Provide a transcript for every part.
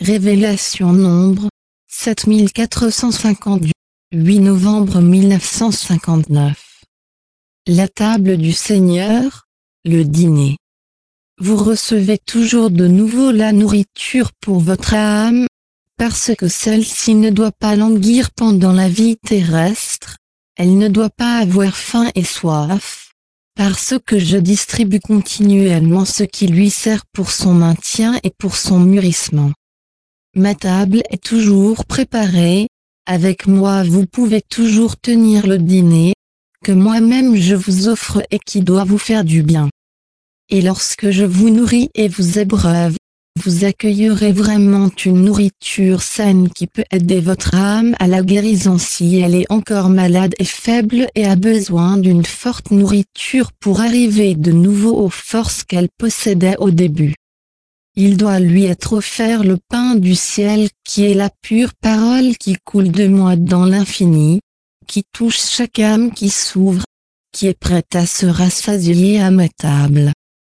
Révélation Nombre, 7450 du 8 novembre 1959. La table du Seigneur, le dîner. Vous recevez toujours de nouveau la nourriture pour votre âme, parce que celle-ci ne doit pas languir pendant la vie terrestre, elle ne doit pas avoir faim et soif, parce que je distribue continuellement ce qui lui sert pour son maintien et pour son mûrissement. Ma table est toujours préparée, avec moi vous pouvez toujours tenir le dîner, que moi-même je vous offre et qui doit vous faire du bien. Et lorsque je vous nourris et vous abreuve, vous accueillerez vraiment une nourriture saine qui peut aider votre âme à la guérison si elle est encore malade et faible et a besoin d'une forte nourriture pour arriver de nouveau aux forces qu'elle possédait au début. Il doit lui être offert le pain du ciel qui est la pure parole qui coule de moi dans l'infini, qui touche chaque âme qui s'ouvre, qui est prête à se rassasier à ma table.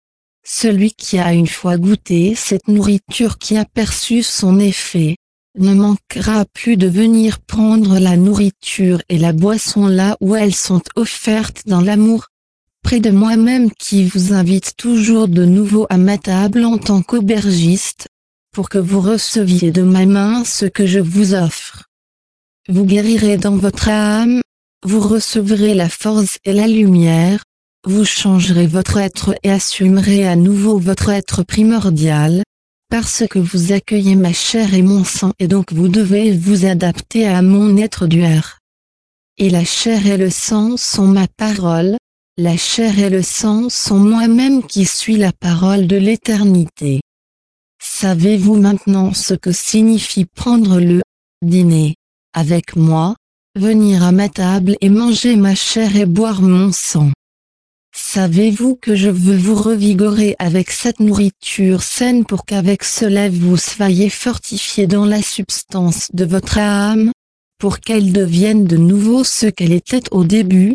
Celui qui a une fois goûté cette nourriture qui a perçu son effet, ne manquera plus de venir prendre la nourriture et la boisson là où elles sont offertes dans l'amour, près de moi-même qui vous invite toujours de nouveau à ma table en tant qu'aubergiste, pour que vous receviez de ma main ce que je vous offre. Vous guérirez dans votre âme, vous recevrez la force et la lumière, vous changerez votre être et assumerez à nouveau votre être primordial, parce que vous accueillez ma chair et mon sang et donc vous devez vous adapter à mon être duel. Et la chair et le sang sont ma parole, la chair et le sang sont moi-même qui suis la parole de l'éternité. Savez-vous maintenant ce que signifie prendre le dîner avec moi, venir à ma table et manger ma chair et boire mon sang? Savez-vous que je veux vous revigorer avec cette nourriture saine pour qu'avec cela vous soyez fortifiés dans la substance de votre âme, pour qu'elle devienne de nouveau ce qu'elle était au début?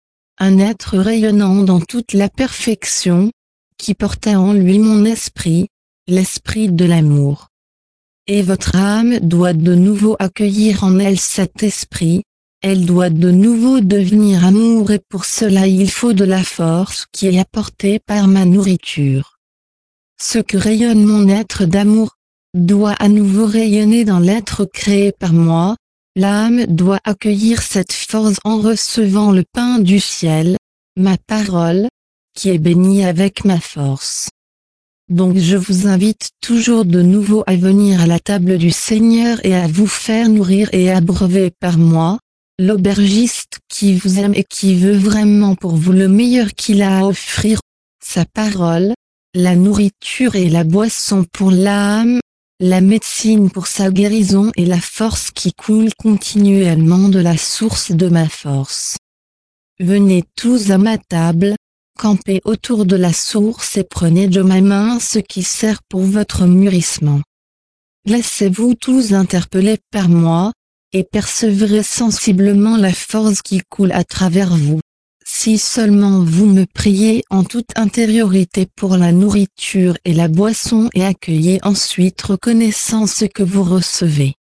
Un être rayonnant dans toute la perfection, qui portait en lui mon esprit, l'esprit de l'amour. Et votre âme doit de nouveau accueillir en elle cet esprit, elle doit de nouveau devenir amour et pour cela il faut de la force qui est apportée par ma nourriture. Ce que rayonne mon être d'amour, doit à nouveau rayonner dans l'être créé par moi. L'âme doit accueillir cette force en recevant le pain du ciel, ma parole, qui est bénie avec ma force. Donc je vous invite toujours de nouveau à venir à la table du Seigneur et à vous faire nourrir et abreuver par moi, l'aubergiste qui vous aime et qui veut vraiment pour vous le meilleur qu'il a à offrir, sa parole, la nourriture et la boisson pour l'âme, la médecine pour sa guérison et la force qui coule continuellement de la source de ma force. Venez tous à ma table, campez autour de la source et prenez de ma main ce qui sert pour votre mûrissement. Laissez-vous tous interpeller par moi, et percevrez sensiblement la force qui coule à travers vous. Si seulement vous me priez en toute intériorité pour la nourriture et la boisson et accueillez ensuite reconnaissant ce que vous recevez.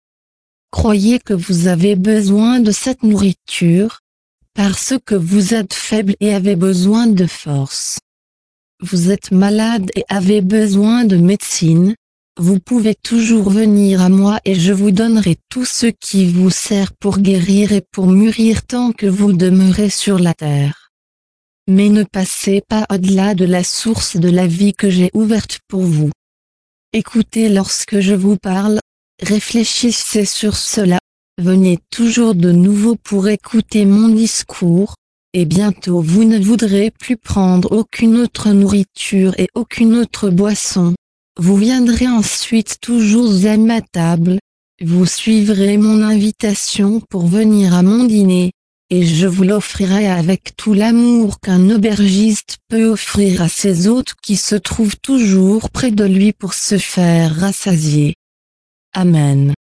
Croyez que vous avez besoin de cette nourriture, parce que vous êtes faible et avez besoin de force. Vous êtes malade et avez besoin de médecine, vous pouvez toujours venir à moi et je vous donnerai tout ce qui vous sert pour guérir et pour mûrir tant que vous demeurez sur la terre. Mais ne passez pas au-delà de la source de la vie que j'ai ouverte pour vous. Écoutez lorsque je vous parle, réfléchissez sur cela, venez toujours de nouveau pour écouter mon discours, et bientôt vous ne voudrez plus prendre aucune autre nourriture et aucune autre boisson. Vous viendrez ensuite toujours à ma table, vous suivrez mon invitation pour venir à mon dîner, et je vous l'offrirai avec tout l'amour qu'un aubergiste peut offrir à ses hôtes qui se trouvent toujours près de lui pour se faire rassasier. Amen.